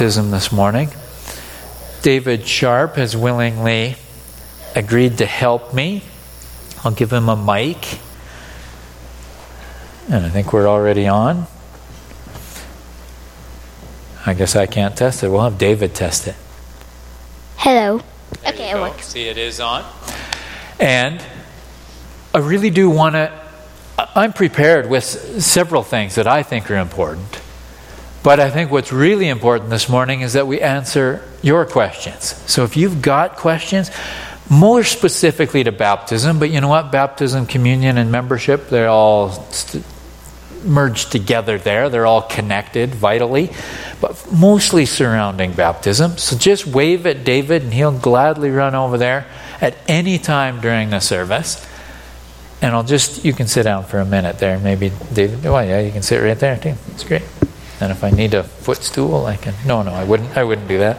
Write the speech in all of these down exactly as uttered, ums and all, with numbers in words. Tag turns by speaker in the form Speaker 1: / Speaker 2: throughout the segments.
Speaker 1: this morning. David Sharp has willingly agreed to help me. I'll give him a mic. And I think we're already on. I guess I can't test it. We'll have David test it.
Speaker 2: Hello.
Speaker 1: There
Speaker 2: Okay, it works.
Speaker 1: See, it is on. And I really do want to... I'm prepared with several things that I think are important. But I think what's really important this morning is that we answer your questions. So if you've got questions, more specifically to baptism, but you know what? Baptism, communion, and membership, they're all st- merged together there. They're all connected vitally, but mostly surrounding baptism. So just wave at David and he'll gladly run over there at any time during the service. And I'll just, you can sit down for a minute there. Maybe David, oh yeah, you can sit right there too. That's great. And if I need a footstool, I can. No, no, I wouldn't. I wouldn't do that.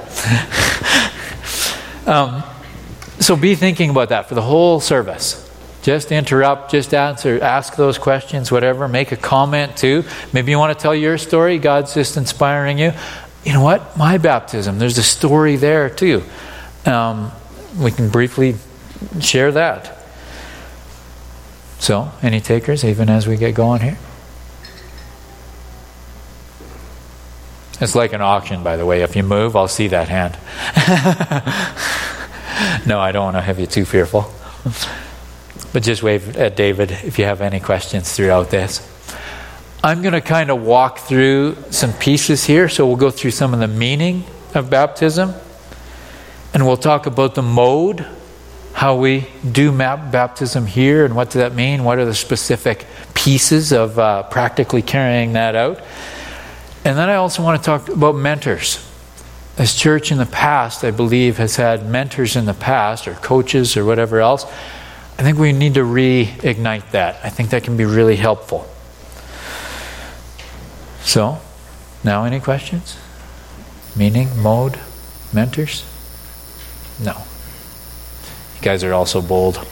Speaker 1: um, so be thinking about that for the whole service. Just interrupt. Just answer. Ask those questions. Whatever. Make a comment too. Maybe you want to tell your story. God's just inspiring you. You know what? My baptism. There's a story there too. Um, we can briefly share that. So, any takers? Even as we get going here. It's like an auction, by the way. If you move, I'll see that hand. No, I don't want to have you too fearful. But just wave at David if you have any questions throughout this. I'm going to kind of walk through some pieces here. So we'll go through some of the meaning of baptism. And we'll talk about the mode, how we do map baptism here, and what does that mean? What are the specific pieces of uh, practically carrying that out? And then I also want to talk about mentors. This church in the past, I believe, has had mentors in the past, or coaches, or whatever else. I think we need to reignite that. I think that can be really helpful. So, now any questions? Meaning, mode, mentors? No. You guys are also bold.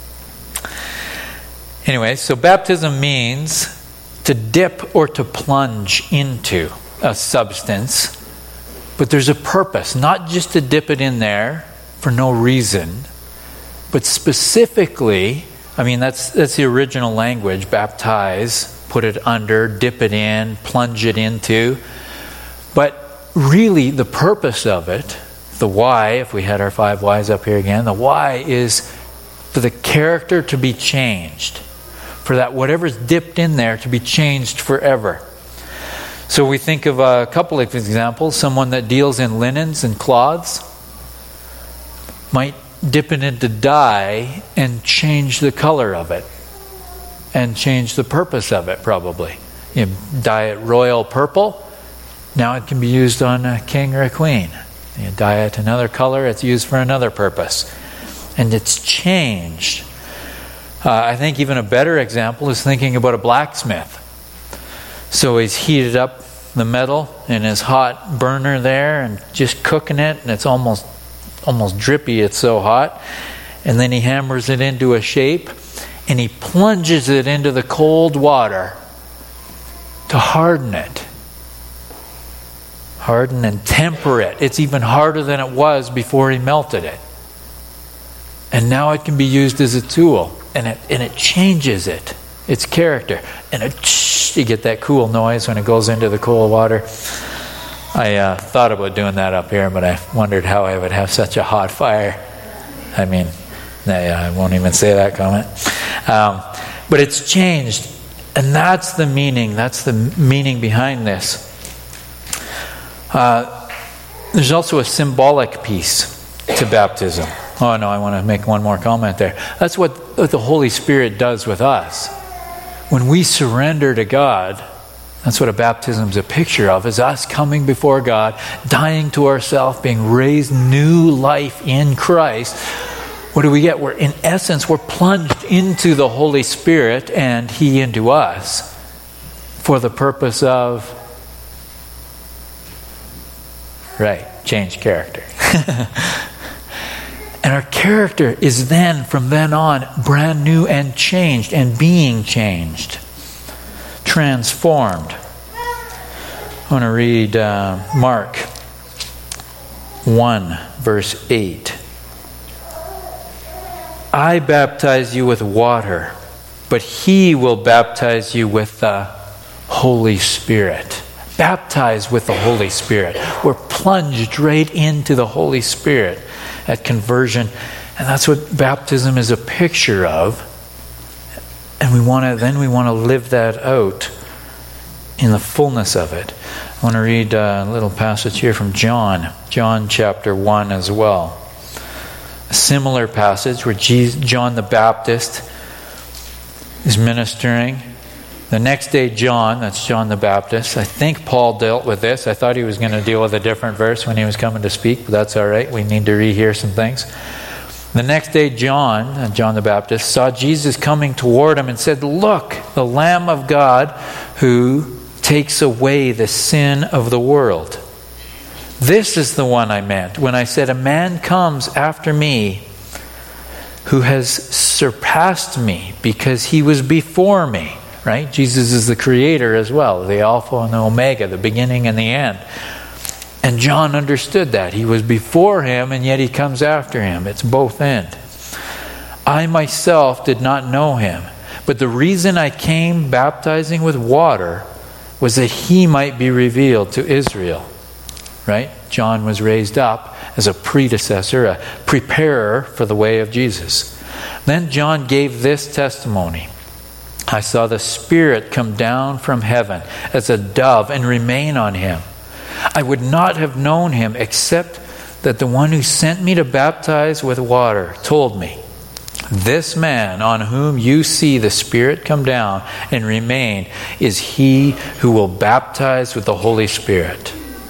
Speaker 1: Anyway, so baptism means to dip or to plunge into a substance. But there's a purpose, not just to dip it in there for no reason, but specifically, I mean, that's that's the original language, baptize, put it under, dip it in, plunge it into. But really the purpose of it, the why, if we had our five whys up here again, the why is for the character to be changed. For that whatever's dipped in there to be changed forever. So we think of a couple of examples. Someone that deals in linens and cloths might dip it into dye and change the color of it. And change the purpose of it probably. You dye it royal purple. Now it can be used on a king or a queen. You dye it another color, it's used for another purpose. And it's changed. Uh, I think even a better example is thinking about a blacksmith. So he's heated up the metal in his hot burner there and just cooking it, and it's almost almost drippy, it's so hot. And then he hammers it into a shape and he plunges it into the cold water to harden it. Harden and temper it. It's even harder than it was before he melted it. And now it can be used as a tool. And it and it changes it, its character. And it, you get that cool noise when it goes into the cold water. I uh, thought about doing that up here, but I wondered how I would have such a hot fire. I mean, I won't even say that comment. Um, but it's changed. And that's the meaning. That's the meaning behind this. Uh, there's also a symbolic piece to baptism. Oh no, I want to make one more comment there. That's what, what the Holy Spirit does with us. When we surrender to God, that's what a baptism is a picture of, is us coming before God, dying to ourselves, being raised new life in Christ. What do we get? We're, in essence, we're plunged into the Holy Spirit and He into us for the purpose of, right, change character. And our character is then, from then on, brand new and changed and being changed. Transformed. I want to read uh, Mark one, verse eight. I baptize you with water, but he will baptize you with the Holy Spirit. Baptized with the Holy Spirit. We're plunged right into the Holy Spirit at conversion. And that's what baptism is a picture of. And we want to then we want to live that out in the fullness of it. I want to read a little passage here from John. John chapter one as well. A similar passage where Jesus, John the Baptist is ministering. The next day, John, that's John the Baptist, I think Paul dealt with this. I thought he was going to deal with a different verse when he was coming to speak, but that's all right. We need to rehear some things. The next day, John, John the Baptist, saw Jesus coming toward him and said, "Look, the Lamb of God who takes away the sin of the world. This is the one I meant when I said, a man comes after me who has surpassed me because he was before me." Right? Jesus is the creator as well, the Alpha and the Omega, the beginning and the end. And John understood that. He was before him, and yet he comes after him. It's both ends. I myself did not know him, but the reason I came baptizing with water was that he might be revealed to Israel. Right? John was raised up as a predecessor, a preparer for the way of Jesus. Then John gave this testimony. I saw the Spirit come down from heaven as a dove and remain on him. I would not have known him except that the one who sent me to baptize with water told me, "This man on whom you see the Spirit come down and remain is he who will baptize with the Holy Spirit.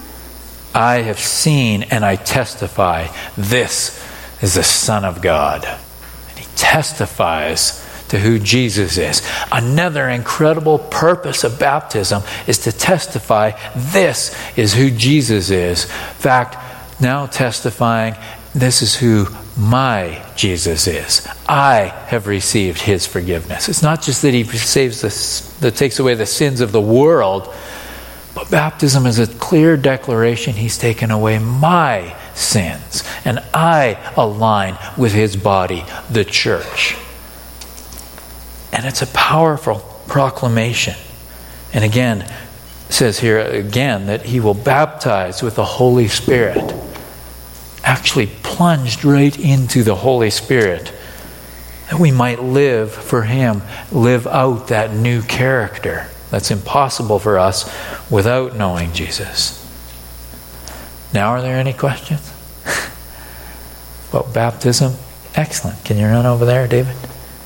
Speaker 1: I have seen and I testify, this is the Son of God." And he testifies to who Jesus is. Another incredible purpose of baptism is to testify this is who Jesus is. In fact, now testifying this is who my Jesus is. I have received his forgiveness. It's not just that he saves us, that takes away the sins of the world, but baptism is a clear declaration he's taken away my sins, and I align with his body, the church. And it's a powerful proclamation. And again, it says here again that he will baptize with the Holy Spirit. Actually plunged right into the Holy Spirit. That we might live for him, live out that new character. That's impossible for us without knowing Jesus. Now, are there any questions about baptism? Excellent. Can you run over there, David?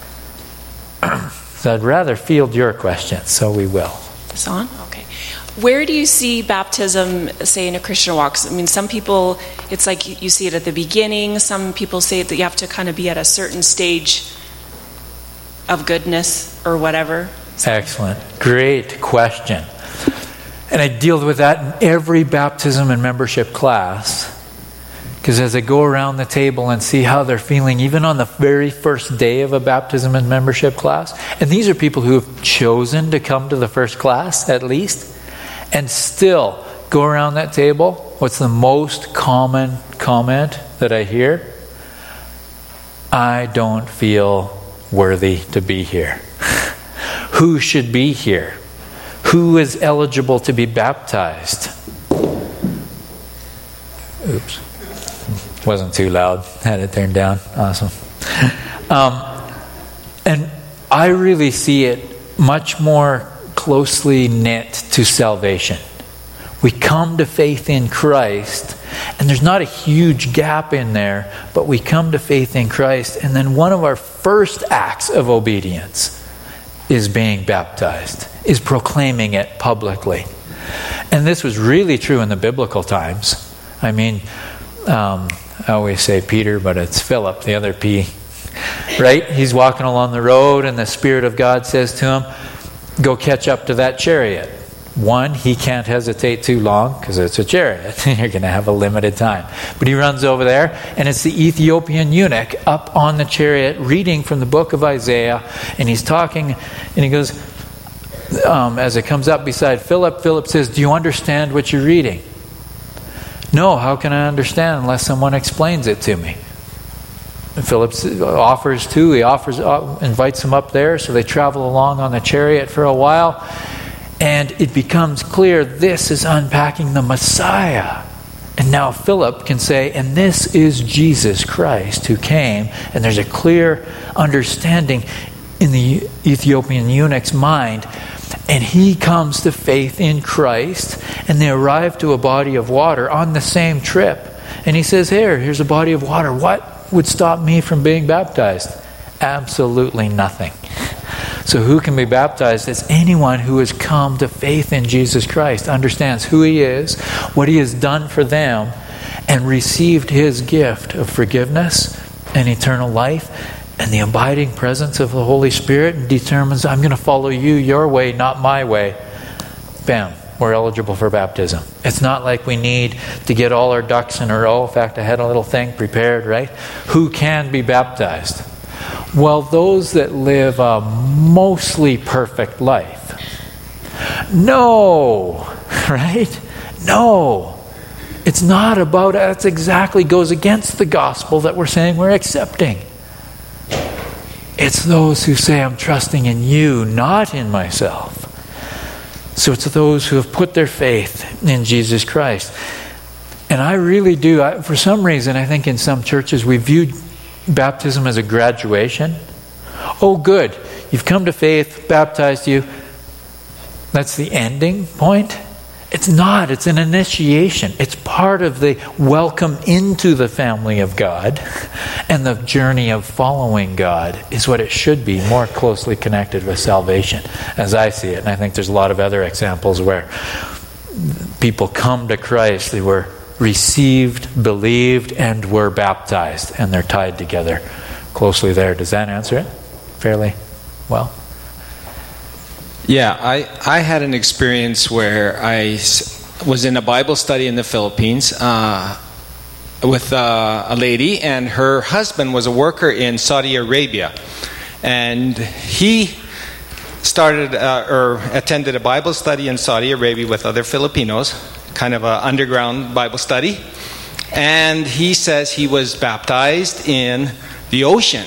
Speaker 1: So I'd rather field your questions, so we will.
Speaker 3: Is this on? Okay. Where do you see baptism, say, in a Christian walk? I mean, some people, it's like you see it at the beginning. Some people say that you have to kind of be at a certain stage of goodness or whatever. So.
Speaker 1: Excellent. Great question. And I deal with that in every baptism and membership class. Because as I go around the table and see how they're feeling, even on the very first day of a baptism and membership class, and these are people who have chosen to come to the first class at least, and still go around that table, what's the most common comment that I hear? I don't feel worthy to be here. Who should be here? Who is eligible to be baptized? Oops. Wasn't too loud. Had it turned down. Awesome. Um, and I really see it much more closely knit to salvation. We come to faith in Christ, and there's not a huge gap in there, but we come to faith in Christ, and then one of our first acts of obedience is being baptized, is proclaiming it publicly. And this was really true in the biblical times. I mean, um, I always say Peter, but it's Philip, the other P. Right? He's walking along the road, and the Spirit of God says to him, go catch up to that chariot. One, he can't hesitate too long because it's a chariot. You're going to have a limited time. But he runs over there, and it's the Ethiopian eunuch up on the chariot reading from the book of Isaiah. And he's talking, and he goes, um, as it comes up beside Philip, Philip says, do you understand what you're reading? No, how can I understand unless someone explains it to me? And Philip offers to, he offers, uh, invites him up there, so they travel along on the chariot for a while, and it becomes clear this is unpacking the Messiah. And now Philip can say, and this is Jesus Christ who came, and there's a clear understanding in the Ethiopian eunuch's mind, and he comes to faith in Christ, and they arrive to a body of water on the same trip. And he says, here, here's a body of water. What would stop me from being baptized? Absolutely nothing. So who can be baptized? It's anyone who has come to faith in Jesus Christ, understands who he is, what he has done for them, and received his gift of forgiveness and eternal life and the abiding presence of the Holy Spirit, and determines, I'm going to follow you, your way, not my way. Bam, we're eligible for baptism. It's not like we need to get all our ducks in a row. In fact, I had a little thing prepared, right? Who can be baptized? Well, those that live a mostly perfect life. No, right? No. It's not about, that's exactly goes against the gospel that we're saying we're accepting. It's those who say, I'm trusting in you, not in myself. So it's those who have put their faith in Jesus Christ. And I really do, I, for some reason, I think in some churches we viewed baptism as a graduation. Oh, good. You've come to faith, baptized you. That's the ending point. It's not. It's an initiation. It's part of the welcome into the family of God, and the journey of following God is what it should be, more closely connected with salvation, as I see it. And I think there's a lot of other examples where people come to Christ, they were received, believed, and were baptized, and they're tied together closely there. Does that answer it fairly well?
Speaker 4: Yeah, I, I had an experience where I was in a Bible study in the Philippines uh, with uh, a lady, and her husband was a worker in Saudi Arabia. And he started uh, or attended a Bible study in Saudi Arabia with other Filipinos, kind of an underground Bible study. And he says he was baptized in the ocean.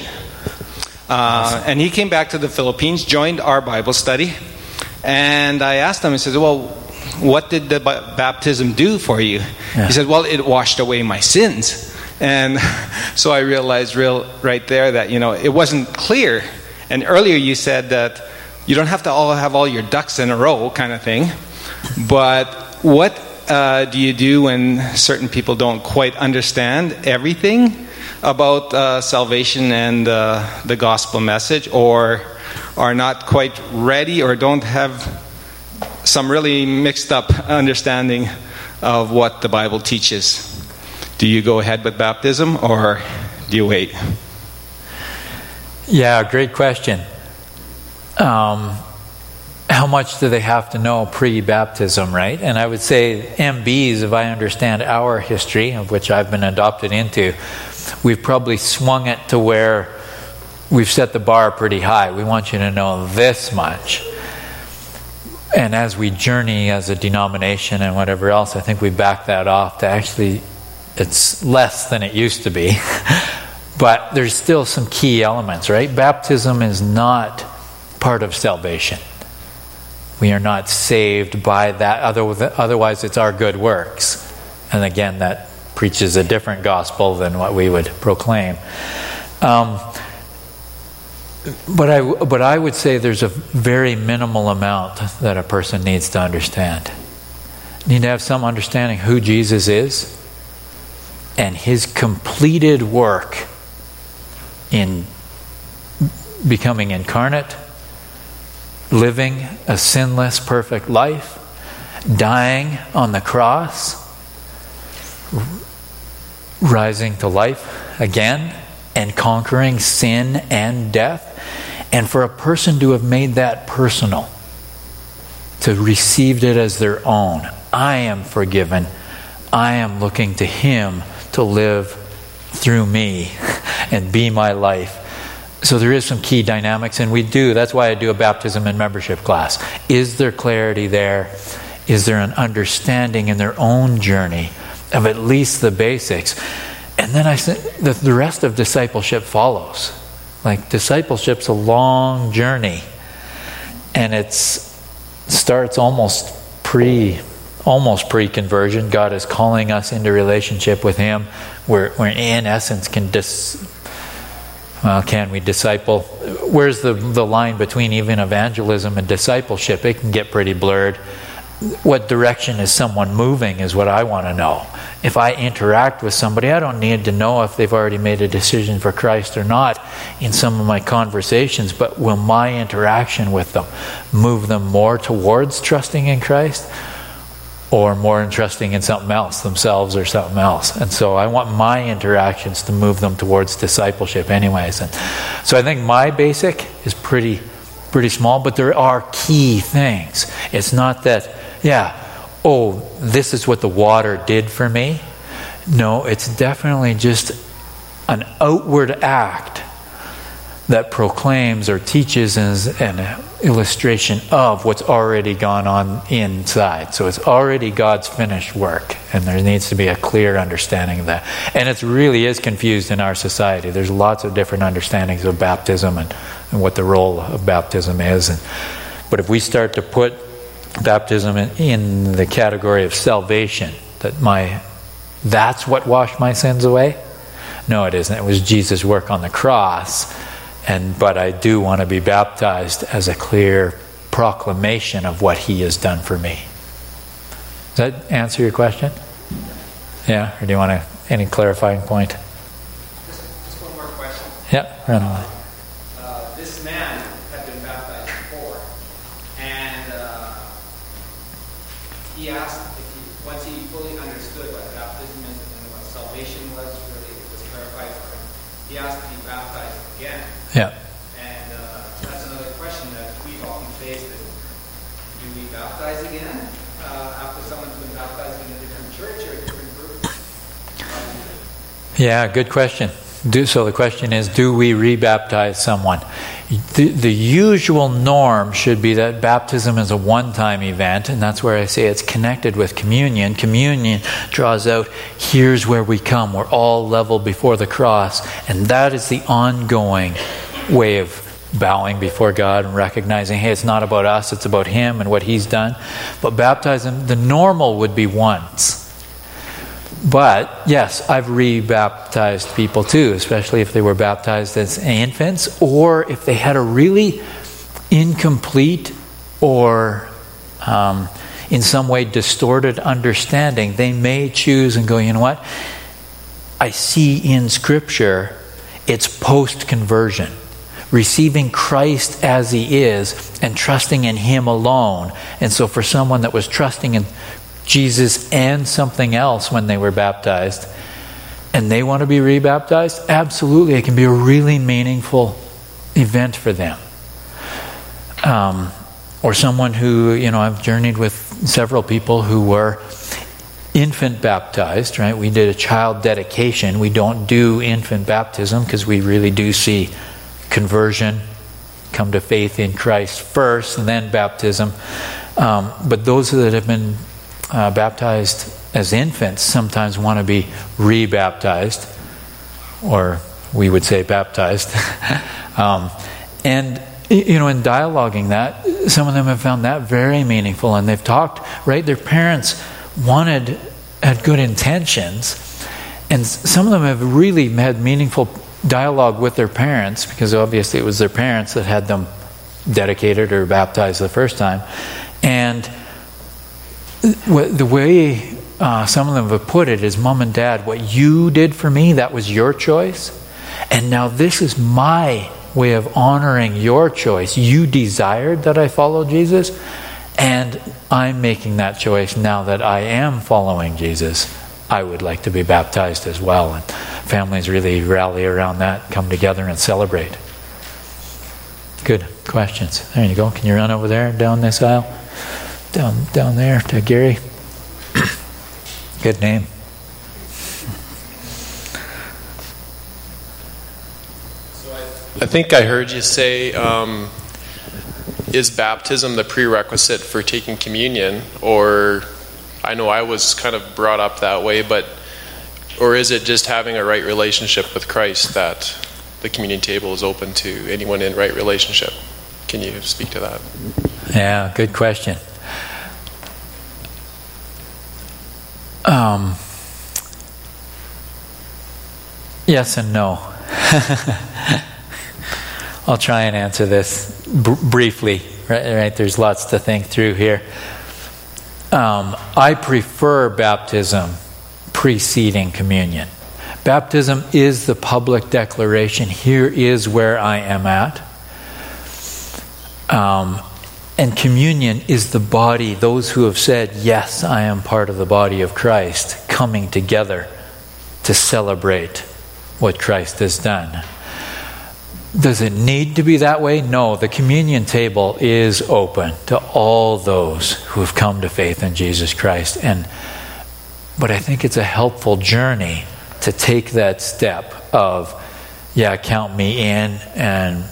Speaker 4: Uh, and he came back to the Philippines, joined our Bible study, and I asked him, I said, well, what did the b- baptism do for you? Yeah. He said, well, it washed away my sins. And so I realized real right there that, you know, it wasn't clear. And earlier you said that you don't have to all have all your ducks in a row kind of thing. But what uh, do you do when certain people don't quite understand everything about uh, salvation and uh, the gospel message, or are not quite ready, or don't have some really mixed up understanding of what the Bible teaches? Do you go ahead with baptism, or do you wait?
Speaker 1: Yeah, great question. Um, how much do they have to know pre-baptism, right? And I would say M Bs, if I understand our history, of which I've been adopted into, we've probably swung it to where we've set the bar pretty high. We want you to know this much. And as we journey as a denomination and whatever else, I think we back that off to actually, it's less than it used to be. But there's still some key elements, right? Baptism is not part of salvation. We are not saved by that. Otherwise, it's our good works. And again, that preaches a different gospel than what we would proclaim. Um, but I, but I would say there's a very minimal amount that a person needs to understand. You need to have some understanding who Jesus is and his completed work in becoming incarnate, living a sinless, perfect life, dying on the cross, rising to life again, and conquering sin and death. And for a person to have made that personal, to received it as their own, I am forgiven, I am looking to him to live through me and be my life. So there is some key dynamics, and we do. That's why I do a baptism and membership class. Is there clarity there? Is there an understanding in their own journey of at least the basics. And then I the, the rest of discipleship follows. Like, discipleship's a long journey, and it's starts almost pre almost pre-conversion. God is calling us into relationship with Him, where, where in essence can dis well, can we disciple? Where's the the line between even evangelism and discipleship? It can get pretty blurred. What direction is someone moving is what I want to know. If I interact with somebody, I don't need to know if they've already made a decision for Christ or not in some of my conversations, but will my interaction with them move them more towards trusting in Christ, or more trusting in something else, themselves or something else? And so I want my interactions to move them towards discipleship anyways. And so I think my basic is pretty pretty small, but there are key things. It's not that, yeah, oh, this is what the water did for me. No, it's definitely just an outward act that proclaims or teaches as an illustration of what's already gone on inside. So it's already God's finished work, and there needs to be a clear understanding of that. And it really is confused in our society. There's lots of different understandings of baptism and, and what the role of baptism is. And, but if we start to put baptism in, in the category of salvation, that my that's what washed my sins away, no, it isn't. It was Jesus' work on the cross. And but I do want to be baptized as a clear proclamation of what He has done for me. Does that answer your question? Yeah? Or do you want to, any clarifying point?
Speaker 4: Just, just one more question.
Speaker 1: Yeah, run away.
Speaker 4: Uh, this man had been baptized before, and uh, he asked if he, once he fully understood what baptism is and what salvation was, really it was clarified for him, he asked to be baptized again.
Speaker 1: Yeah.
Speaker 4: And uh, that's another question that we've often faced: is, do we baptize again uh, after someone's been baptized in a different church or a different group?
Speaker 1: Yeah, good question. Do, so the question is, do we rebaptize someone? The, the usual norm should be that baptism is a one-time event, and that's where I say it's connected with communion. Communion draws out, here's where we come. We're all level before the cross, and that is the ongoing way of bowing before God and recognizing, hey, it's not about us, it's about Him and what He's done. But baptism, the normal would be once. But, yes, I've re-baptized people too, especially if they were baptized as infants, or if they had a really incomplete or um, in some way distorted understanding. They may choose and go, you know what? I see in Scripture it's post-conversion. Receiving Christ as He is and trusting in Him alone. And so for someone that was trusting in Jesus and something else when they were baptized, and they want to be rebaptized, absolutely, it can be a really meaningful event for them. Um, or someone who, you know, I've journeyed with several people who were infant baptized, right? We did a child dedication. We don't do infant baptism because we really do see conversion, come to faith in Christ first, and then baptism. Um, but those that have been Uh, baptized as infants sometimes want to be re-baptized, or we would say baptized. um, and, you know, in dialoguing that, some of them have found that very meaningful, and they've talked, right? Their parents wanted, had good intentions, and some of them have really had meaningful dialogue with their parents, because obviously it was their parents that had them dedicated or baptized the first time. And the way uh, some of them have put it is, Mom and Dad, what you did for me, that was your choice. And now this is my way of honoring your choice. You desired that I follow Jesus, and I'm making that choice now that I am following Jesus. I would like to be baptized as well. And families really rally around that, come together and celebrate. Good questions. There you go. Can you run over there down this aisle? Down down there to Gary. Good name.
Speaker 5: So I, I think I heard you say, um, is baptism the prerequisite for taking communion? Or I I know I was kind of brought up that way, but or is it just having a right relationship with Christ that the communion table is open to anyone in right relationship? Can you speak to that?
Speaker 1: Yeah, good question. Um, yes and no. I'll try and answer this br- briefly. Right, right, there's lots to think through here. Um, I prefer baptism preceding communion. Baptism is the public declaration. Here is where I am at. Um, and communion is the body, those who have said, yes, I am part of the body of Christ, coming together to celebrate what Christ has done. Does it need to be that way? No, the communion table is open to all those who have come to faith in Jesus Christ. And but I think it's a helpful journey to take that step of, yeah, count me in, and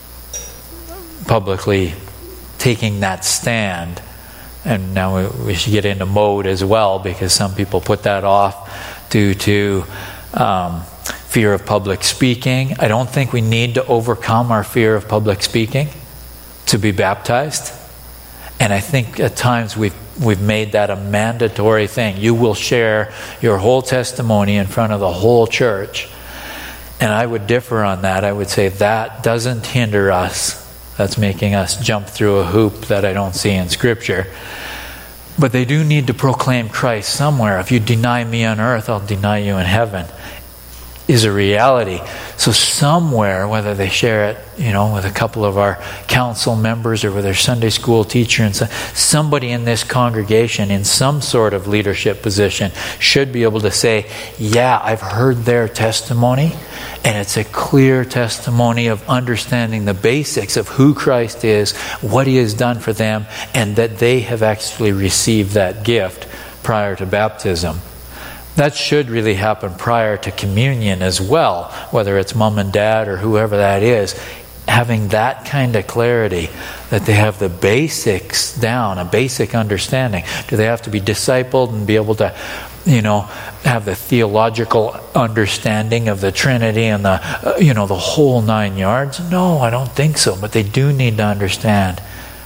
Speaker 1: publicly taking that stand. And now we, we should get into mode as well, because some people put that off due to um, fear of public speaking. I don't think we need to overcome our fear of public speaking to be baptized. And I think at times we've we've made that a mandatory thing. You will share your whole testimony in front of the whole church. And I would differ on that. I would say that doesn't hinder us. That's making us jump through a hoop that I don't see in Scripture. But they do need to proclaim Christ somewhere. If you deny me on earth, I'll deny you in heaven, is a reality. So somewhere, whether they share it, you know, with a couple of our council members or with their Sunday school teacher, and so, somebody in this congregation in some sort of leadership position should be able to say, yeah, I've heard their testimony, and it's a clear testimony of understanding the basics of who Christ is, what He has done for them, and that they have actually received that gift prior to baptism. That should really happen prior to communion as well, whether it's mom and dad or whoever that is. Having that kind of clarity, that they have the basics down, a basic understanding. Do they have to be discipled and be able to, you know, have the theological understanding of the Trinity and the, uh, you know, the whole nine yards? No, I don't think so. But they do need to understand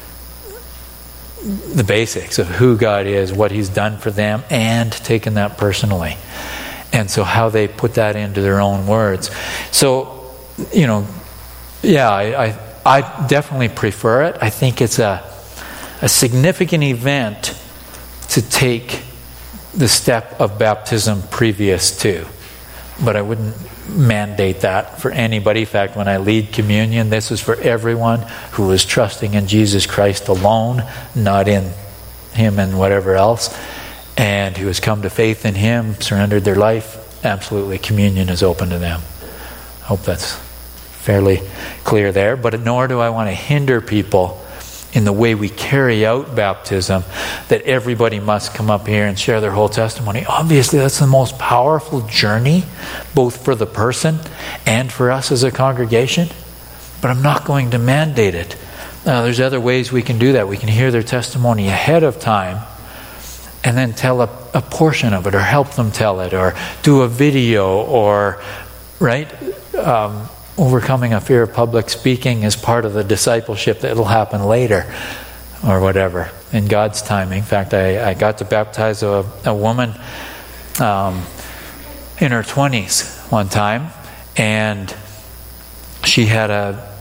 Speaker 1: the basics of who God is, what He's done for them, and taken that personally. And so how they put that into their own words. So, you know, yeah, I, I, I definitely prefer it. I think it's a, a significant event to take the step of baptism previous to. But I wouldn't mandate that for anybody. In fact, when I lead communion, this is for everyone who is trusting in Jesus Christ alone, not in Him and whatever else, and who has come to faith in Him, surrendered their life. Absolutely, communion is open to them. I hope that's fairly clear there. But nor do I want to hinder people in the way we carry out baptism, that everybody must come up here and share their whole testimony. Obviously, that's the most powerful journey, both for the person and for us as a congregation. But I'm not going to mandate it. Uh, there's other ways we can do that. We can hear their testimony ahead of time and then tell a, a portion of it, or help them tell it, or do a video, or, right? Um, Overcoming a fear of public speaking is part of the discipleship that will happen later, or whatever, in God's timing. In fact, I, I got to baptize a, a woman um, in her twenties one time, and she had a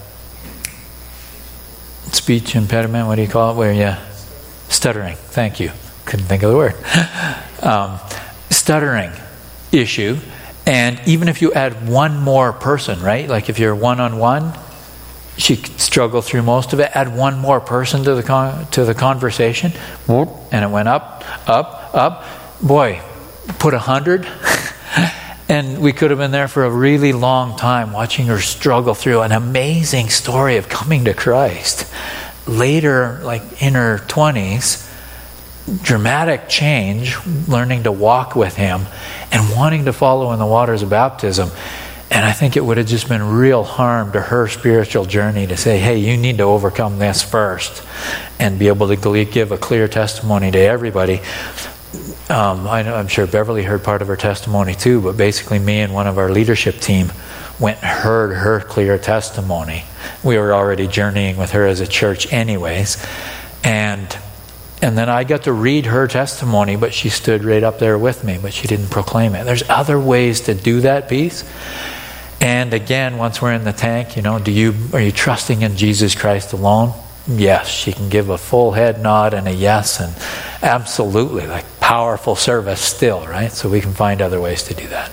Speaker 1: speech impediment, what do you call it, where you, stuttering, thank you, couldn't think of the word, um, stuttering issue. And even if you add one more person, right? Like if you're one-on-one, she could struggle through most of it. Add one more person to the con- to the conversation, and it went up, up, up. Boy, put a hundred, and we could have been there for a really long time watching her struggle through an amazing story of coming to Christ. Later, like in her twenties, dramatic change, learning to walk with Him and wanting to follow in the waters of baptism. And I think it would have just been real harm to her spiritual journey to say, hey, you need to overcome this first and be able to give a clear testimony to everybody. um, I know, I'm sure Beverly heard part of her testimony too, but basically me and one of our leadership team went and heard her clear testimony. We were already journeying with her as a church anyways. And and then I got to read her testimony, but she stood right up there with me, but she didn't proclaim it. There's other ways to do that piece. And again, once we're in the tank, you know, do you are you trusting in Jesus Christ alone? Yes, she can give a full head nod and a yes, and absolutely, like powerful service still, right? So we can find other ways to do that.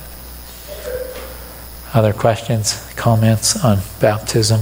Speaker 1: Other questions, comments on baptism?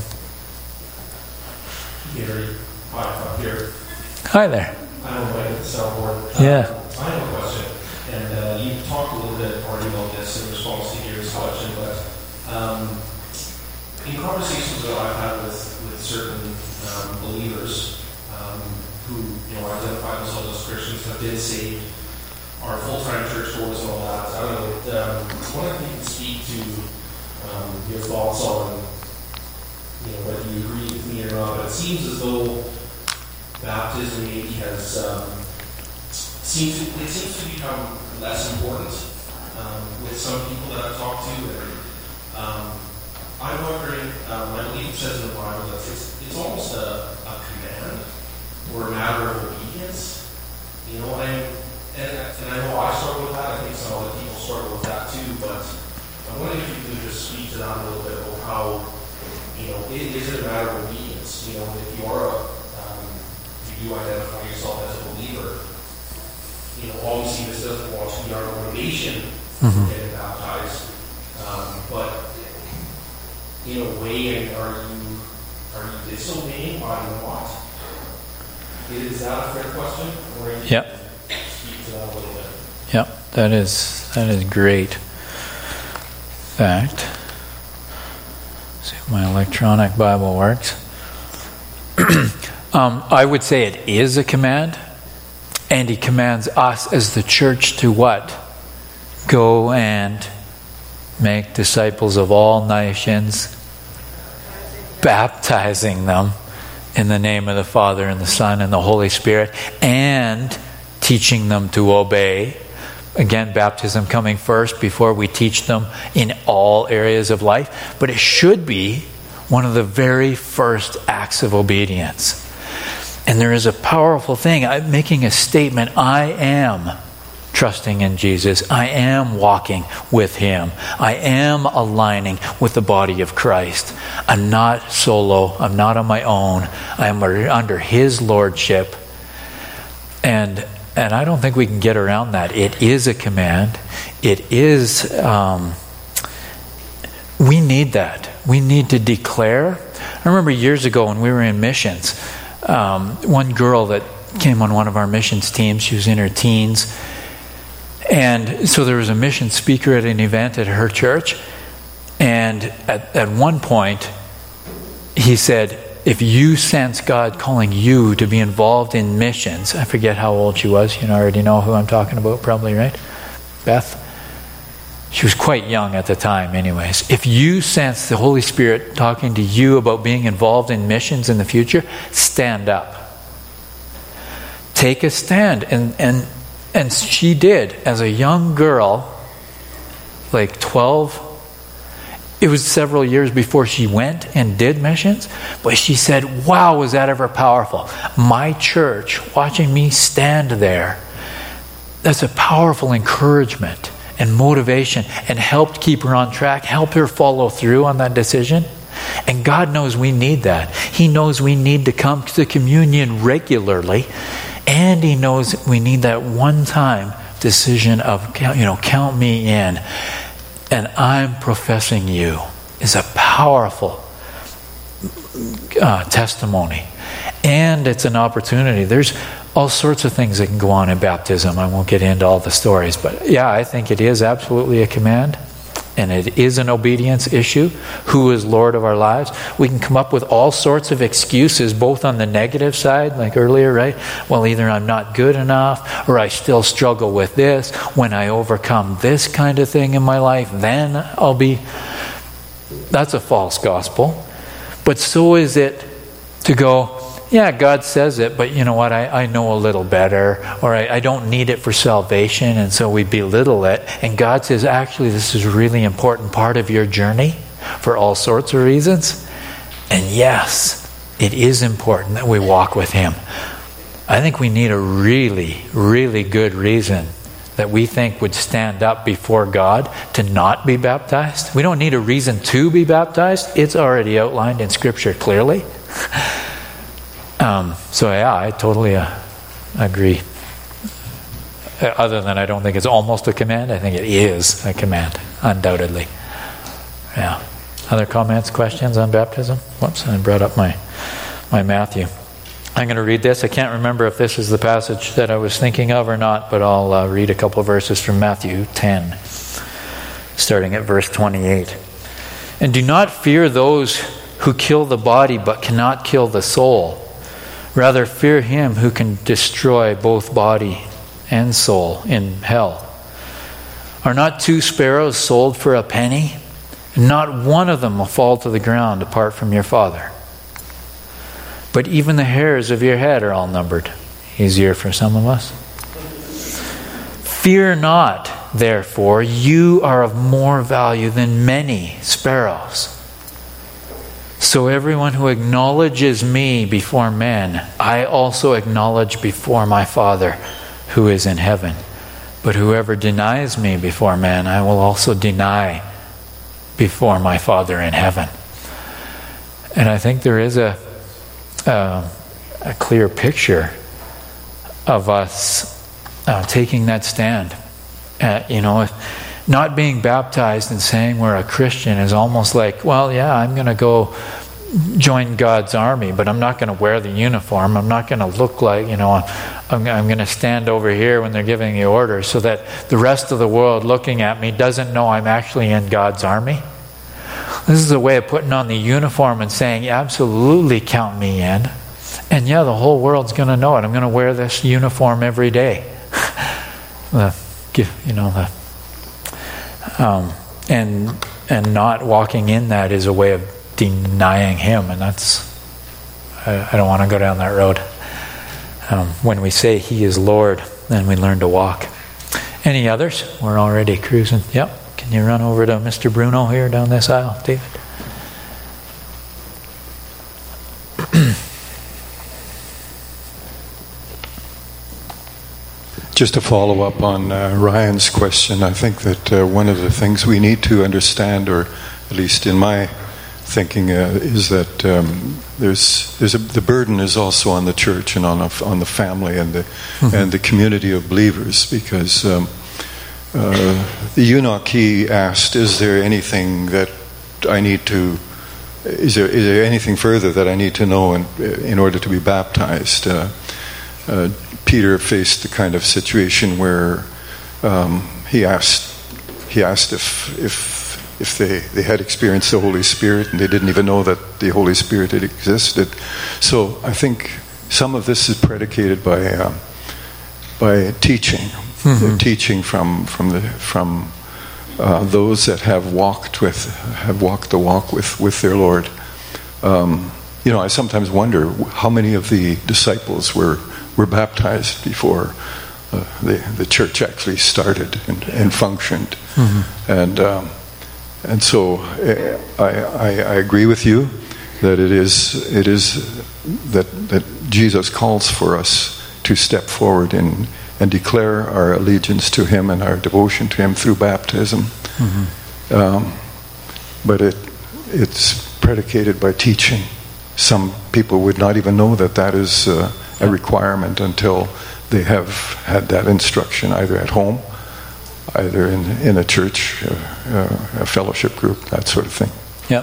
Speaker 6: Gary, hi, I'm here.
Speaker 1: Hi there.
Speaker 6: I'm away at the soundboard.
Speaker 1: Yeah.
Speaker 6: Um, I have a question, and uh, you talked a little bit already about this in response to Gary's question, but um, in conversations that I've had with, with certain um, believers um, who you know identify themselves as Christians, have been saved, are full-time churchgoers and all that, I don't know. Um, I wonder if you can speak to um, your thoughts on you know whether you agree with me or not. But it seems as though baptism maybe has um, seems to, it seems to become less important um, with some people that I've talked to. And, um, I'm wondering, um, I believe it says in the Bible that it's, it's almost a, a command or a matter of obedience. You know, and, and, and I know I struggle with that. I think some other people struggle with that too. But I'm wondering if you could just speak to that a little bit about how, you know, it, is it a matter of obedience? You know, if you are a you identify yourself as a believer, you know, obviously this doesn't want to be our motivation
Speaker 1: mm-hmm.
Speaker 6: for getting baptized, um, but in a way, are you are you disobeying by not? Is that a fair question? Or you
Speaker 1: yep.
Speaker 6: speak to that a little bit?
Speaker 1: Yep, that is that is great. Fact. See if my electronic Bible works. Um, I would say it is a command, and he commands us as the church to what? Go and make disciples of all nations, baptizing them in the name of the Father and the Son and the Holy Spirit, and teaching them to obey. Again, baptism coming first before we teach them in all areas of life, but it should be one of the very first acts of obedience. And there is a powerful thing. I'm making a statement. I am trusting in Jesus. I am walking with Him. I am aligning with the body of Christ. I'm not solo. I'm not on my own. I'm under His lordship. And and I don't think we can get around that. It is a command. It is... Um, we need that. We need to declare. I remember years ago when we were in missions, Um, one girl that came on one of our missions teams, she was in her teens, and so there was a mission speaker at an event at her church, and at, at one point he said, if you sense God calling you to be involved in missions, I forget how old she was, you know, already know who I'm talking about probably, right? Beth? She was quite young at the time anyways. If you sense the Holy Spirit talking to you about being involved in missions in the future, stand up. Take a stand. And and and she did. As a young girl, like twelve, it was several years before she went and did missions, but she said, wow, was that ever powerful. My church, watching me stand there, that's a powerful encouragement and motivation, and helped keep her on track, help her follow through on that decision. And God knows we need that. He knows we need to come to communion regularly, and He knows we need that one-time decision of, you know, count me in, and I'm professing you, is a powerful uh, testimony. And it's an opportunity. There's all sorts of things that can go on in baptism. I won't get into all the stories, but yeah, I think it is absolutely a command, and it is an obedience issue. Who is Lord of our lives? We can come up with all sorts of excuses, both on the negative side, like earlier, right? Well, either I'm not good enough, or I still struggle with this. When I overcome this kind of thing in my life, then I'll be... That's a false gospel. But so is it to go, yeah, God says it, but you know what, I, I know a little better, or I, I don't need it for salvation, and so we belittle it. And God says, actually, this is a really important part of your journey for all sorts of reasons. And yes, it is important that we walk with Him. I think we need a really, really good reason that we think would stand up before God to not be baptized. We don't need a reason to be baptized. It's already outlined in Scripture clearly. um, so yeah, I totally uh, agree. Other than I don't think it's almost a command. I think it is a command, undoubtedly. Yeah. Other comments, questions on baptism? Whoops, I brought up my, my Matthew. I'm going to read this. I can't remember if this is the passage that I was thinking of or not, but I'll uh, read a couple of verses from Matthew ten, starting at verse twenty-eight. And do not fear those who kill the body but cannot kill the soul. Rather fear Him who can destroy both body and soul in hell. Are not two sparrows sold for a penny? Not one of them will fall to the ground apart from your Father. But even the hairs of your head are all numbered. Easier for some of us. Fear not, therefore, you are of more value than many sparrows. So everyone who acknowledges me before men, I also acknowledge before my Father who is in heaven. But whoever denies me before men, I will also deny before my Father in heaven. And I think there is a Uh, a clear picture of us uh, taking that stand. Uh, you know, if not being baptized and saying we're a Christian is almost like, well, yeah, I'm going to go join God's army, but I'm not going to wear the uniform. I'm not going to look like, you know, I'm, I'm going to stand over here when they're giving the orders so that the rest of the world looking at me doesn't know I'm actually in God's army. This is a way of putting on the uniform and saying, absolutely count me in. And yeah, the whole world's going to know it. I'm going to wear this uniform every day. the, you know, the, um, and and not walking in that is a way of denying Him. And that's, I, I don't want to go down that road. Um, when we say He is Lord, then we learn to walk. Any others? We're already cruising. Yep. Can you run over to Mister Bruno here down this aisle, David?
Speaker 7: Just to follow up on uh, Ryan's question, I think that uh, one of the things we need to understand, or at least in my thinking, uh, is that um, there's there's a, the burden is also on the church and on a, on the family and the mm-hmm. and the community of believers, because. Um, Uh, the eunuch, he asked, is there anything that I need to, is there is there anything further that I need to know in, in order to be baptized? Uh, uh, Peter faced the kind of situation where um, he asked he asked if if if they, they had experienced the Holy Spirit and they didn't even know that the Holy Spirit had existed. So I think some of this is predicated by uh, by teaching. Mm-hmm. Teaching from from the from uh, those that have walked with have walked the walk with, with their Lord. Um, you know, I sometimes wonder how many of the disciples were were baptized before uh, the the church actually started and, and functioned. Mm-hmm. And um, and so I, I I agree with you that it is it is that that Jesus calls for us to step forward in. And declare our allegiance to Him and our devotion to Him through baptism. Mm-hmm. Um, but it it's predicated by teaching. Some people would not even know that that is uh, a requirement until they have had that instruction either at home, either in in a church, uh, uh, a fellowship group, that sort of thing.
Speaker 1: Yep.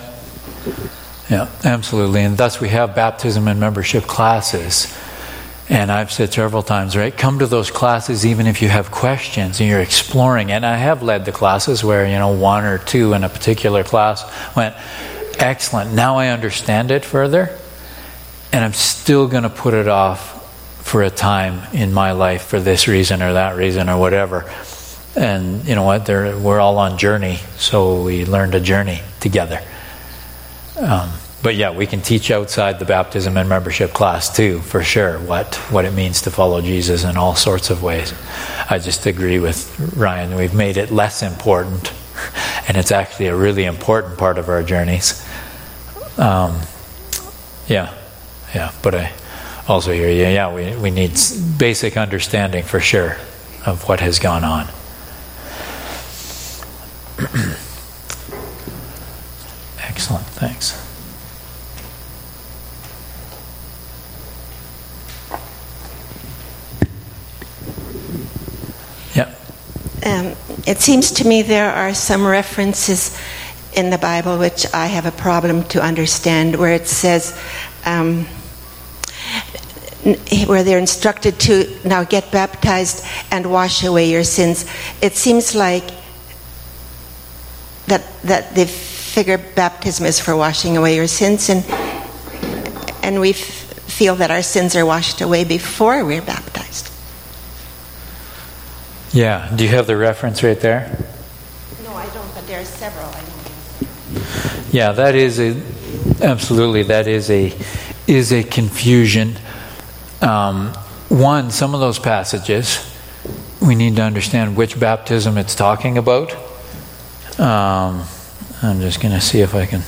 Speaker 1: Yeah, absolutely. And thus we have baptism and membership classes. And I've said several times, right, come to those classes even if you have questions and you're exploring. And I have led the classes where, you know, one or two in a particular class went, excellent, now I understand it further. And I'm still going to put it off for a time in my life for this reason or that reason or whatever. And you know what, They're, we're all on journey, so we learn to journey together. Um, but yeah, we can teach outside the baptism and membership class too, for sure, what, what it means to follow Jesus in all sorts of ways. I just agree with Ryan. We've made it less important, and it's actually a really important part of our journeys. Um, yeah, yeah, but I also hear you. Yeah, we, we need basic understanding for sure of what has gone on. Excellent, thanks. Yeah.
Speaker 8: Um, it seems to me there are some references in the Bible which I have a problem to understand, where it says, um, where they're instructed to now get baptized and wash away your sins. It seems like that that the figure baptism is for washing away your sins, and and we f- feel that our sins are washed away before we're baptized.
Speaker 1: Yeah. Do you have the reference right there?
Speaker 8: No, I don't, but there are several. I know.
Speaker 1: Yeah, that is a absolutely that is a is a confusion. Um, one, some of those passages, we need to understand which baptism it's talking about. Um, I'm just going to see if I can.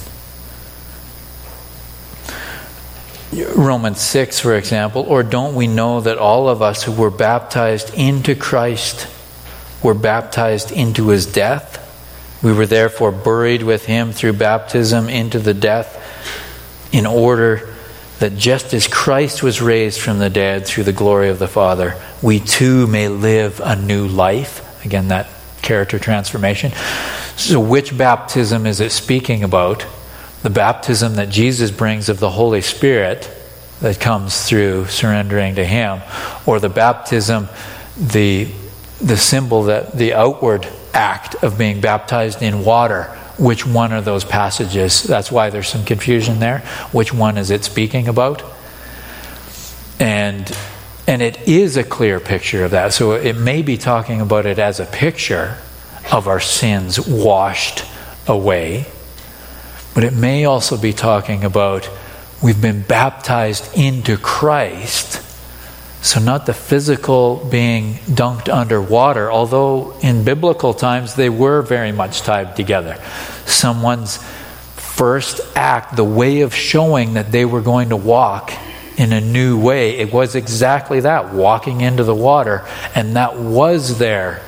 Speaker 1: Romans six, for example, or don't we know that all of us who were baptized into Christ were baptized into his death? We were therefore buried with him through baptism into the death, in order that just as Christ was raised from the dead through the glory of the Father, we too may live a new life. Again, that character transformation. So which baptism is it speaking about? The baptism that Jesus brings of the Holy Spirit that comes through surrendering to him, or the baptism, the the symbol, that the outward act of being baptized in water? Which one are those passages? That's why there's some confusion there. Which one is it speaking about? And and it is a clear picture of that. So it may be talking about it as a picture of our sins washed away. But it may also be talking about we've been baptized into Christ. So not the physical being dunked under water, although in biblical times they were very much tied together. Someone's first act, the way of showing that they were going to walk in a new way, it was exactly that, walking into the water, and that was their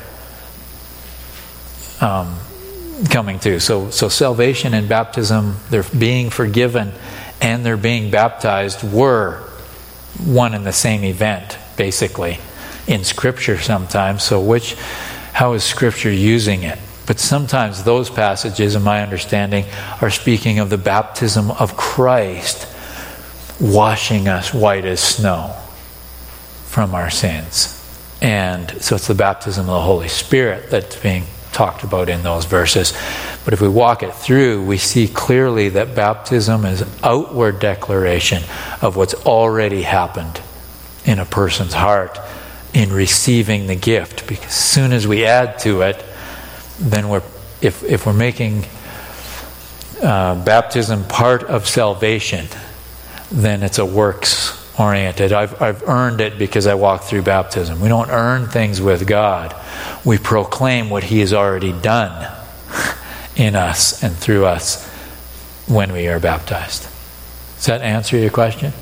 Speaker 1: um, coming to. So, so salvation and baptism, they're being forgiven and they're being baptized, were one and the same event, basically, in Scripture sometimes. So which, how is Scripture using it? But sometimes those passages, in my understanding, are speaking of the baptism of Christ washing us white as snow from our sins. And so it's the baptism of the Holy Spirit that's being talked about in those verses. But if we walk it through, we see clearly that baptism is outward declaration of what's already happened in a person's heart in receiving the gift. Because as soon as we add to it, then we're if if we're making uh, baptism part of salvation, then it's a works oriented. I've I've earned it because I walked through baptism. We don't earn things with God. We proclaim what he has already done in us and through us when we are baptized. Does that answer your question?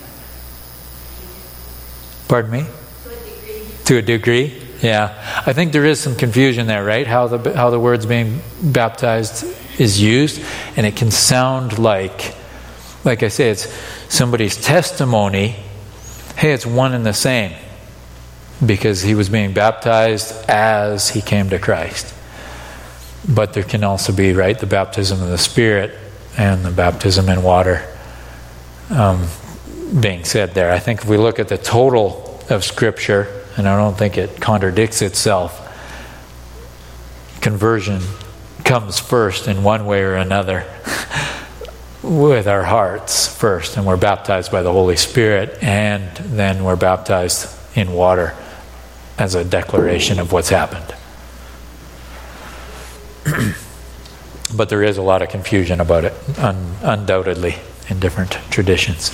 Speaker 1: Pardon me? To a degree. To a degree? Yeah. I think there is some confusion there, right? How the how the words being baptized is used, and it can sound like, like I say, it's somebody's testimony. Hey, it's one and the same, because he was being baptized as he came to Christ. But there can also be, right, the baptism of the Spirit and the baptism in water um, being said there. I think if we look at the total of Scripture, and I don't think it contradicts itself, conversion comes first in one way or another with our hearts first, and we're baptized by the Holy Spirit, and then we're baptized in water as a declaration of what's happened. But there is a lot of confusion about it, un- undoubtedly. in different traditions.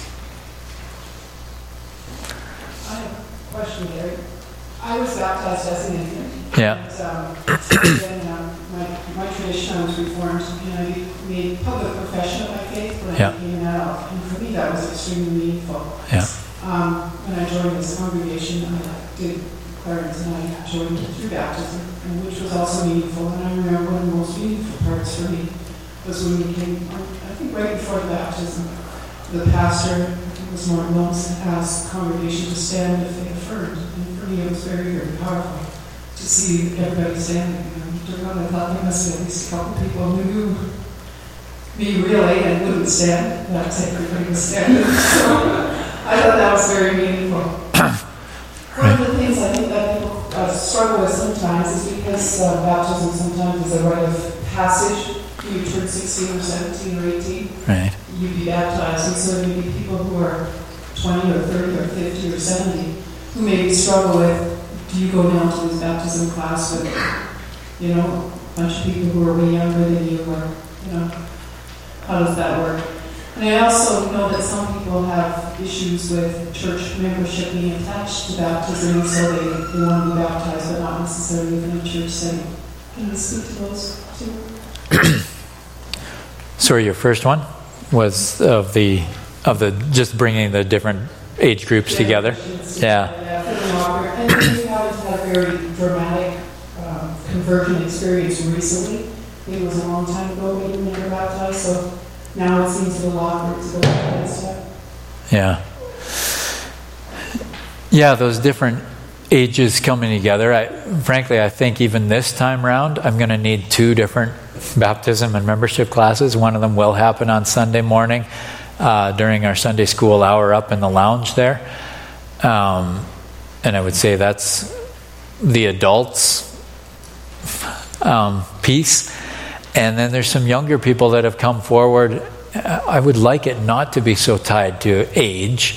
Speaker 9: I have a question, Gary. I was baptized as an infant.
Speaker 1: Yeah.
Speaker 9: And, um, then, um, my, my tradition, I was Reformed, and I made public profession of my faith when
Speaker 1: Yeah.
Speaker 9: I became an adult. And for me, that was extremely meaningful.
Speaker 1: Yeah.
Speaker 9: Um, when I joined this congregation, I did Clarence and I joined through baptism, and which was also meaningful. And I remember one of the most meaningful parts for me was when we came, I think right before the baptism, the pastor, I think it was Martin Wilson, asked the congregation to stand if they affirmed. And for me, it was very, very powerful to see everybody standing. And I thought there must be at least a couple people who knew me really and wouldn't stand. That's everybody was standing. So I thought that was very meaningful. One of the things I think that people uh, struggle with sometimes is because uh, baptism sometimes is a rite of passage. You turn sixteen or seventeen or eighteen,
Speaker 1: Right.
Speaker 9: you be baptized. And so maybe people who are twenty or thirty or fifty or seventy who maybe struggle with, do you go down to this baptism class with, you know, a bunch of people who are way younger than you, or, you know, how does that work? And I also know that some people have issues with church membership being attached to baptism, and so they, they want to be baptized, but not necessarily within a church setting. Can you speak to those two?
Speaker 1: Sorry, your first one was of the of the just bringing the different age groups together. Yeah.
Speaker 9: Yeah. And then you haven't had a very dramatic um, conversion experience recently. It was a long time ago when you were baptized, so now it seems a little awkward to go back that step.
Speaker 1: Yeah. Yeah, those different ages coming together. I, frankly, I think even this time around, I'm going to need two different baptism and membership classes. One of them will happen on Sunday morning uh, during our Sunday school hour up in the lounge there. Um, and I would say that's the adults um, piece. And then there's some younger people that have come forward. I would like it not to be so tied to age,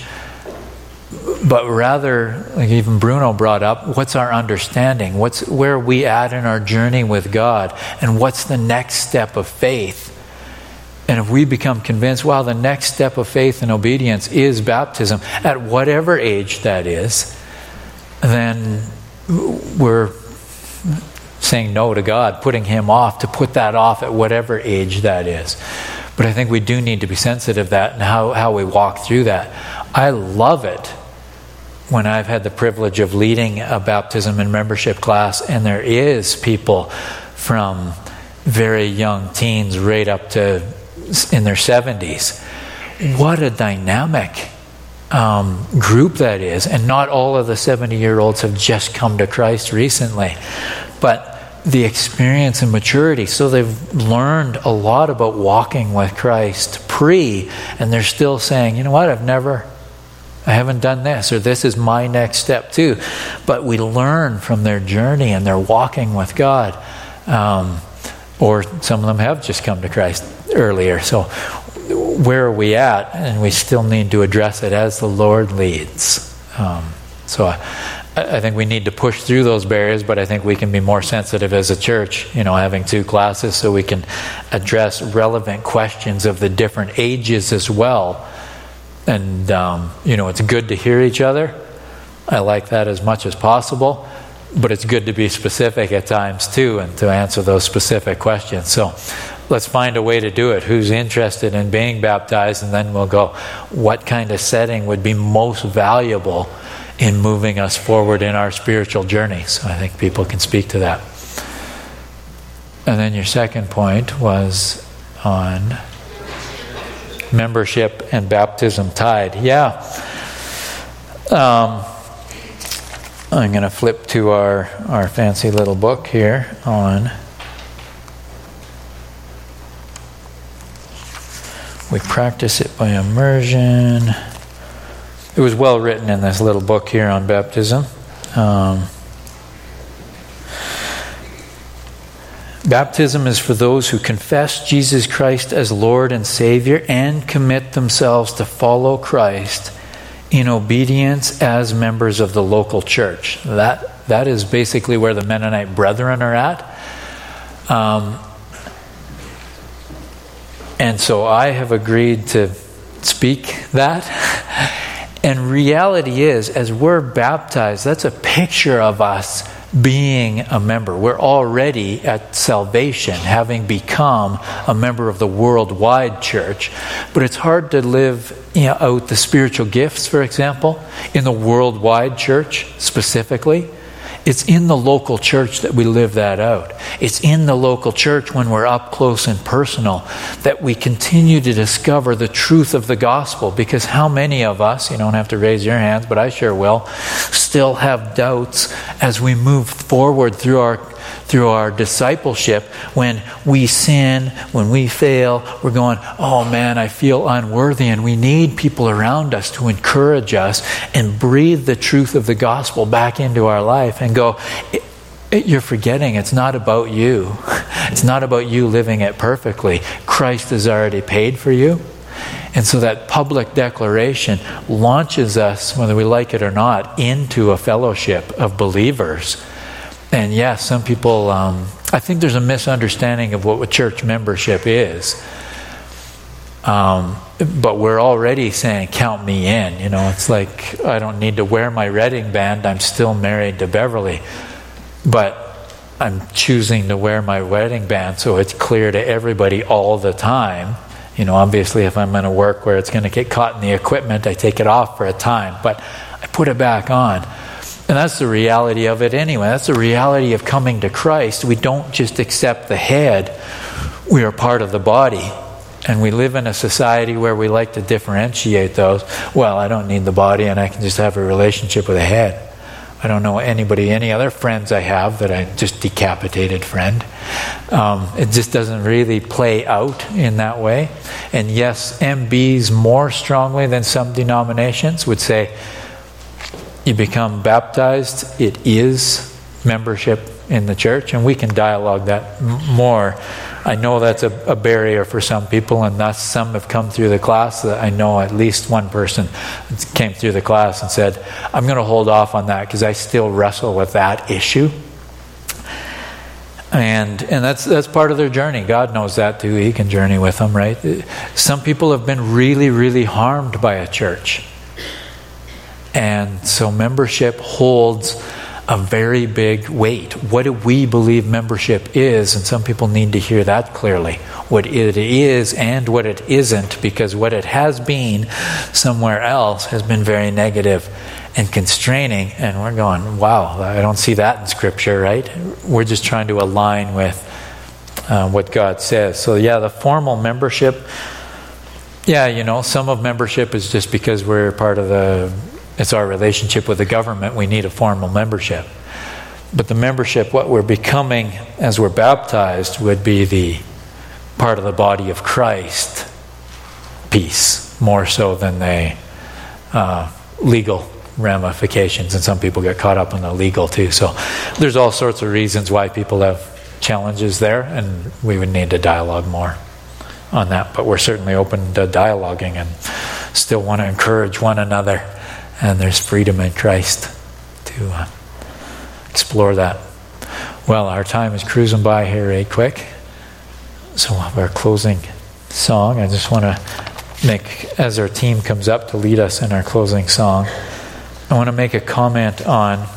Speaker 1: but rather, like even Bruno brought up, what's our understanding? What's where are we at in our journey with God? And what's the next step of faith? And if we become convinced, wow, the next step of faith and obedience is baptism, at whatever age that is, then we're saying no to God, putting Him off, to put that off at whatever age that is. But I think we do need to be sensitive to that and how, how we walk through that. I love it when I've had the privilege of leading a baptism and membership class, and there is people from very young teens right up to in their seventies. What a dynamic um, group that is. And not all of the seventy-year-olds have just come to Christ recently. But the experience and maturity, so they've learned a lot about walking with Christ pre, and they're still saying, you know what, I've never... I haven't done this, or this is my next step too. But we learn from their journey and their walking with God. Um, or some of them have just come to Christ earlier. So where are we at? And we still need to address it as the Lord leads. Um, so I, I think we need to push through those barriers, but I think we can be more sensitive as a church, you know, having two classes so we can address relevant questions of the different ages as well. And, um, you know, it's good to hear each other. I like that as much as possible. But it's good to be specific at times, too, and to answer those specific questions. So let's find a way to do it. Who's interested in being baptized? And then we'll go, what kind of setting would be most valuable in moving us forward in our spiritual journey? So I think people can speak to that. And then your second point was on... membership and baptism tied. Yeah. Um, I'm going to flip to our, our fancy little book here on... We practice it by immersion. It was well written in this little book here on baptism. Um, Baptism is for those who confess Jesus Christ as Lord and Savior and commit themselves to follow Christ in obedience as members of the local church. That that is basically where the Mennonite Brethren are at. Um, and so I have agreed to speak that. And reality is, as we're baptized, that's a picture of us being a member. We're already at salvation, having become a member of the worldwide church. But it's hard to live, you know, out the spiritual gifts, for example, in the worldwide church specifically. It's in the local church that we live that out. It's in the local church when we're up close and personal that we continue to discover the truth of the gospel. Because how many of us, you don't have to raise your hands, but I sure will, still have doubts as we move forward through our through our discipleship. When we sin, when we fail, we're going, oh man, I feel unworthy. And we need people around us to encourage us and breathe the truth of the gospel back into our life and go, you're forgetting it's not about you. It's not about you living it perfectly. Christ has already paid for you. And so that public declaration launches us, whether we like it or not, into a fellowship of believers. And yes, some people, um, I think there's a misunderstanding of what church membership is. Um, but we're already saying, count me in. You know, it's like, I don't need to wear my wedding band. I'm still married to Beverly. But I'm choosing to wear my wedding band so it's clear to everybody all the time. You know, obviously if I'm going to work where it's going to get caught in the equipment, I take it off for a time. But I put it back on. And that's the reality of it anyway. That's the reality of coming to Christ. We don't just accept the head. We are part of the body. And we live in a society where we like to differentiate those. Well, I don't need the body and I can just have a relationship with the head. I don't know anybody, any other friends I have that I just decapitated friend. Um, it just doesn't really play out in that way. And yes, M Bs more strongly than some denominations would say, you become baptized, it is membership in the church, and we can dialogue that m- more. I know that's a, a barrier for some people, and thus some have come through the class. I know at least one person came through the class and said, I'm going to hold off on that because I still wrestle with that issue. And and that's that's part of their journey. God knows that too. He can journey with them, right? Some people have been really, really harmed by a church. And so membership holds a very big weight. What do we believe membership is? And some people need to hear that clearly. What it is and what it isn't, because what it has been somewhere else has been very negative and constraining. And we're going, wow, I don't see that in Scripture, right? We're just trying to align with uh, what God says. So yeah, the formal membership, yeah, you know, some of membership is just because we're part of the... It's our relationship with the government. We need a formal membership. But the membership, what we're becoming as we're baptized, would be the part of the body of Christ piece, more so than the uh, legal ramifications. And some people get caught up in the legal too. So there's all sorts of reasons why people have challenges there, and we would need to dialogue more on that. But we're certainly open to dialoguing and still want to encourage one another. And there's freedom in Christ to uh, explore that. Well, our time is cruising by here right quick. So we'll have our closing song. I just want to make, as our team comes up to lead us in our closing song, I want to make a comment on,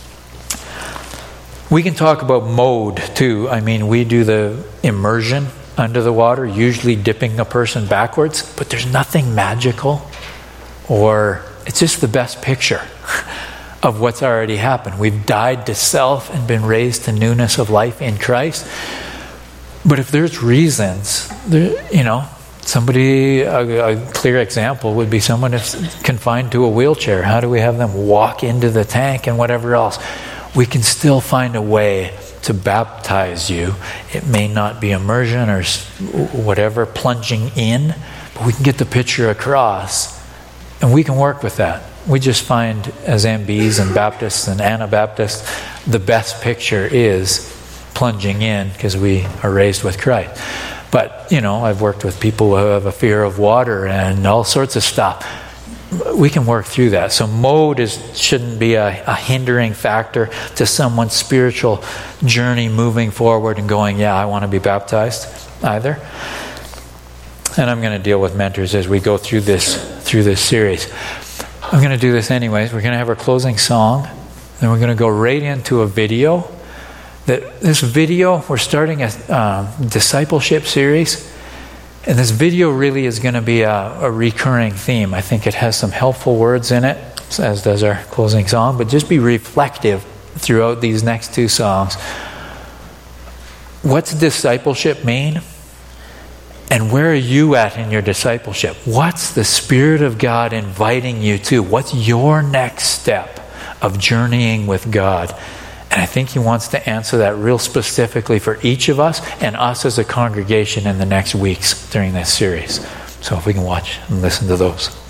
Speaker 1: we can talk about mode too. I mean, we do the immersion under the water, usually dipping a person backwards, but there's nothing magical or... It's just the best picture of what's already happened. We've died to self and been raised to newness of life in Christ. But if there's reasons, there, you know, somebody, a, a clear example would be someone that's confined to a wheelchair. How do we have them walk into the tank and whatever else? We can still find a way to baptize you. It may not be immersion or whatever, plunging in, but we can get the picture across. And we can work with that. We just find, as M Bs and Baptists and Anabaptists, the best picture is plunging in because we are raised with Christ. But, you know, I've worked with people who have a fear of water and all sorts of stuff. We can work through that. So mode is shouldn't be a, a hindering factor to someone's spiritual journey moving forward and going, yeah, I want to be baptized either. and I'm going to deal with mentors as we go through this through this series. I'm going to do this anyways. We're going to have our closing song, then we're going to go right into a video. That this video, we're starting a uh, discipleship series, and this video really is going to be a, a recurring theme. I think it has some helpful words in it, as does our closing song, but just be reflective throughout these next two songs. What's discipleship mean? And where are you at in your discipleship? What's the Spirit of God inviting you to? What's your next step of journeying with God? And I think He wants to answer that real specifically for each of us and us as a congregation in the next weeks during this series. So if we can watch and listen to those.